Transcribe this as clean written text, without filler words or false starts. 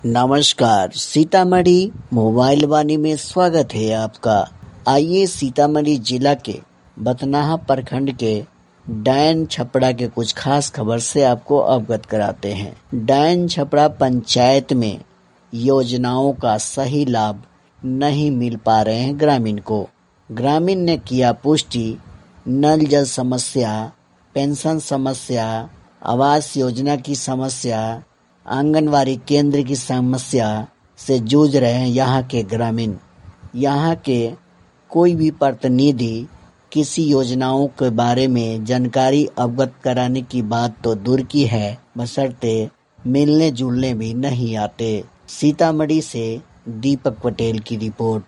नमस्कार, सीतामढ़ी मोबाइल वाणी में स्वागत है आपका। आइए सीतामढ़ी जिला के बथनाहा प्रखंड के डायन छपड़ा के कुछ खास खबर से आपको अवगत कराते हैं। डायन छपड़ा पंचायत में योजनाओं का सही लाभ नहीं मिल पा रहे हैं ग्रामीण को। ग्रामीण ने किया पुष्टि, नल जल समस्या, पेंशन समस्या, आवास योजना की समस्या, आंगनवाड़ी केंद्र की समस्या से जूझ रहे हैं यहाँ के ग्रामीण। यहाँ के कोई भी प्रतिनिधि किसी योजनाओं के बारे में जानकारी अवगत कराने की बात तो दूर की है, बशर्ते मिलने जुलने भी नहीं आते। सीतामढ़ी से दीपक पटेल की रिपोर्ट।